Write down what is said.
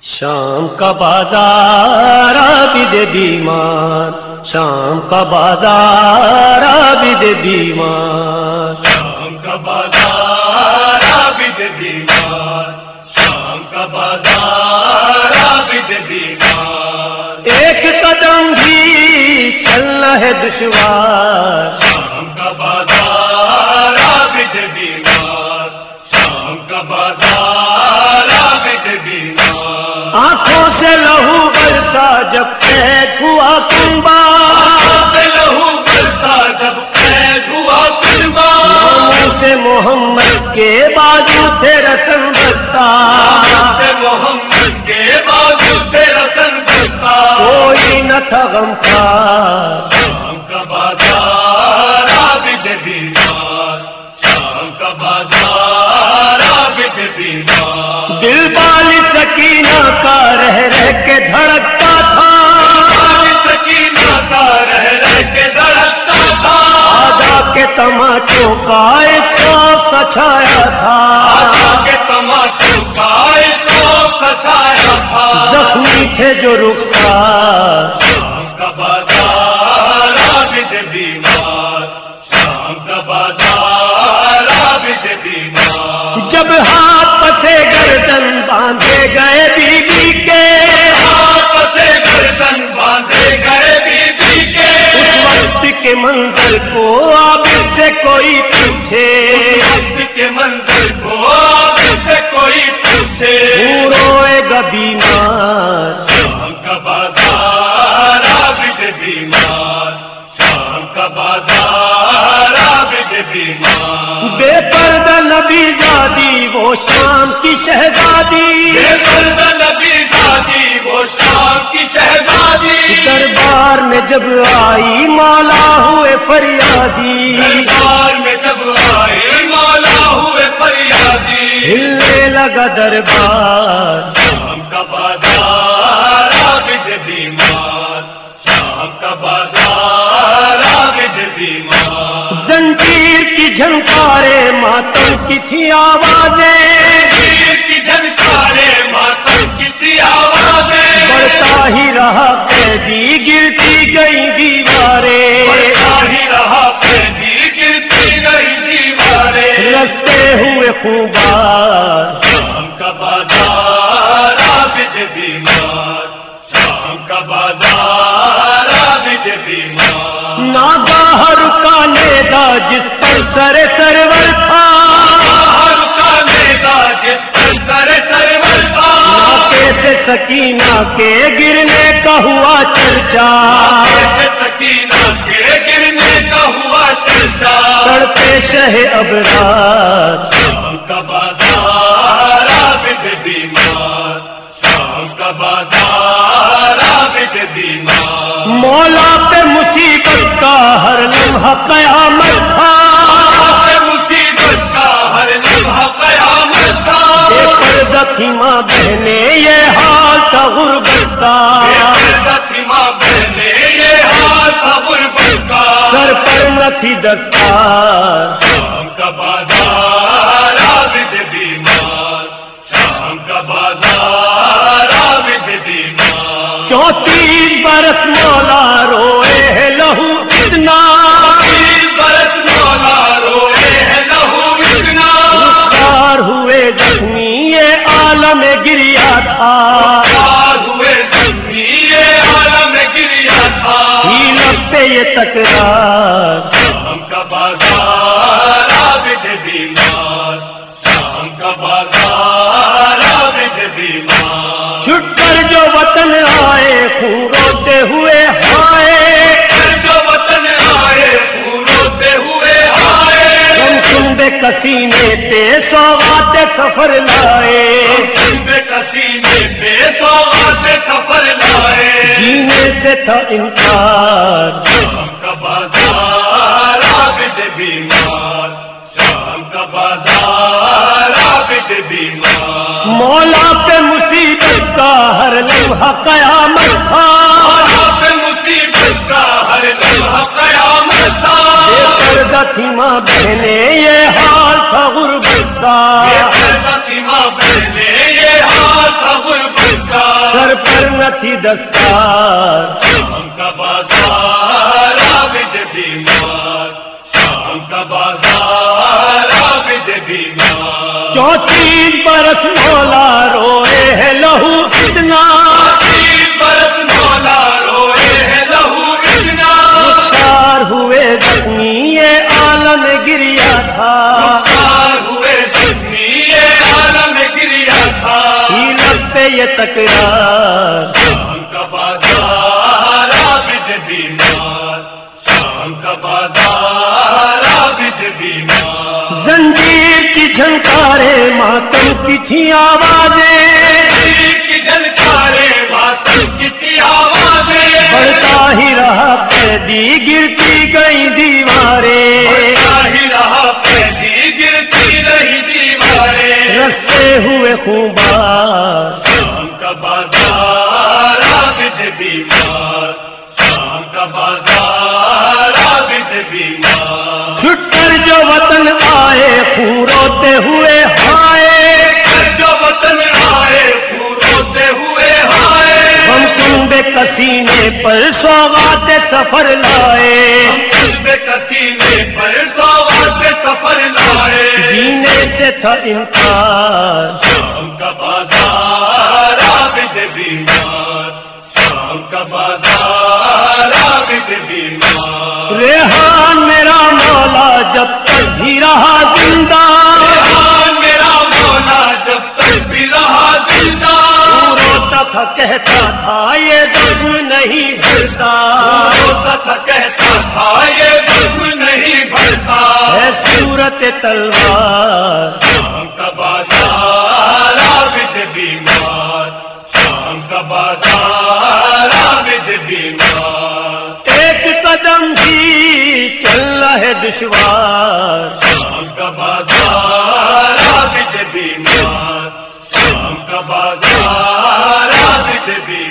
شام کا بازار عابد بیمار، شام کا بازار عابد بیمار، شام کا بازار عابد بیمار، شام کا بازار عابد بیمار، ایک قدم بھی چلنا ہے دشوار، شام کا بازار عابد بیمار، شام کا بازار عابد بیمار، آنکھوں سے لہو برسا جب قید ہوا کنبا، سے لہو برسا جب قید ہوا کنبا، ناموں سے محمد کے بازو تھے رسن بستا، سے محمد کے بازو سے رسن بستا، کوئی نہ تھا غمخوار، شام کا بازار عابد بیمار، شام کا بازار عابد بیمار، دل بالی سکینہ کا رہ رہ کے دھڑکتا تھا، سکینہ کا رہ کے دھڑکتا تھا، آدھا کے تماچوں کا ایک خوف چھایا تھا، کے تماچوں کا ایک خوف چھایا تھا، زخمی تھے جو رخسار، شام کا بازار عابد بیمار، شام کا بازار عابد بیمار، جب ہاتھ پسے گردن باندھے گئے بیوی کے، آپ سے گردن باندھے گئے بیوی کے، اس وقت کے منظر کو عابد سے کوئی پوچھے، وقت کے منظر کو آپ سے کوئی پوچھے، روئے گا بیمار، شام کا بازار عابد بیمار، شام کا بازار عابد بیمار، بے پردہ نبی زادی وہ شام کی شہزادی، بے پردہ نبی زادی وہ شام کی شہزادی، دربار میں جب آئی مولا ہوئے فریادی، دربار میں جب آئی مولا ہوئے فریادی، ہلنے لگا دربار، شام کا بازار عابد بیمار، شام کا بازار عابد بیمار، زنجیر کی جھنکارے ماتم کسی آوازیں، تیر کی جھنکارے ماتم کسی آوازیں، بڑھتا ہی رہا قیدی گرتی گئی دیواریں، بڑھتا ہی رہا قیدی گرتی گئی دیواریں، رستے ہوئے خوبار، شام کا بازار عابد بیمار، شام کا بازار عابد بیمار، ناگاہ رکا نیدا جس پر سر سرور تھا، ہر کا نیتا جس پر سر سرور تھا، ناکے سے سکینہ کے گرنے کا ہوا چرچا، سے سکینہ کے گرنے کا ہوا چرچا، تڑپے شہ ابرار، شام کا بازار عابد بیمار، شام کا بازار عابد بیمار، مولا پہ مصیبت کا ہر لمحہ قیامت تھا، مصیبت کا ہر لمحہ قیامت تھا، بے پردہ تھی ماں بہنیں یہ حال تھا غربت کا، ماں بہنے یہ حال تھا غربت کا، سر پر نہ تھی دستار، شام کا بازار عابد بیمار، شام کا بازار عابد بیمار، 34 برس مولا روئے ہے لہو اتنا، 30 برس مولا روئے ہے لہو اتنا، رخسار ہوئے زخمی یہ عالم گریا تھا، پار ہوئے زخمی یہ عالم گریا تھا، ہیلت پہ یہ تکرار، شام کا بازار عابد بیمار، شام کا بازار عابد بیمار، چھٹ کر جو وطن آئے خون روتے ہوئے ہائے، جو وطن آئے خون ہوتے ہوئے آئے، غم کنبے کسینے پہ سوغات سفر لائے، بے کسینے پہ سوغات سفر لائے، جینے سے تھا انکار، شام کا بازار عابد بیمار، شام کا بازار عابد بیمار، مولا پہ مصیبت کا ہر لمحہ قیامت تھا، آپ مصیبت کا ہر لمحہ قیامت تھا، بے پردہ تھی ماں بہنیں یہ حال تھا غربت کا، ماں بہنے یہ حال تھا غربت کا، تھی دستار، شام کا بازار عابد بیمار، شام کا بازار عابد بیمار، 34 برس مولا روئے ہے لہو اتنا، 30 برس مولا روئے ہے لہو اتنا، رخسار ہوئے زخمی یہ عالم گریا تھا، رخسار ہوئے زخمی یہ عالم گریا تھا، ہیلت پہ یہ تکرار، شام کا بازار عابد بیمار، شام کا بازار عابد بیمار، زنجیر کی جھنکاریں ماتم کی تھی آوازیں، کی جھنکاریں ماتم کی تھی آوازیں، بڑھتا ہی رہا قیدی گرتی گئی دیواریں، بڑھتا ہی رہا پہلی گرتی رہی دیواریں، رستے ہوئے خوبار، شام کا بازار عابد بیمار، شام کا بازار عابد بیمار، چھٹ کر جو وطن آئے خون روتے ہوئے ہائے، جو وطن آئے خون روتے ہوئے ہائے، ہم کنبے کسینے پر سوغات سفر لائے، قلب کسینے پر سوغات سفر لائے، جینے سے تھا انکار، شام کا بازار عابد بیمار، شام کا بازار عابد بیمار، ریحان میرا مولا جب تک بھی رہا زندہ، میرا مولا جب تک بھی رہا زندہ، روتا تھا کہتا تھا یہ زخم نہیں بھرتا، روتا تھا کہتا تھا یہ زخم نہیں بھرتا، ہے صورت تلوار، شام کا بازار عابد بیمار، شام کا بازار عابد بیمار، ایک قدم بھی چلنا ہے دشوار، شام کا بازار عابد بیمار، شام کا بازار عابد بیمار۔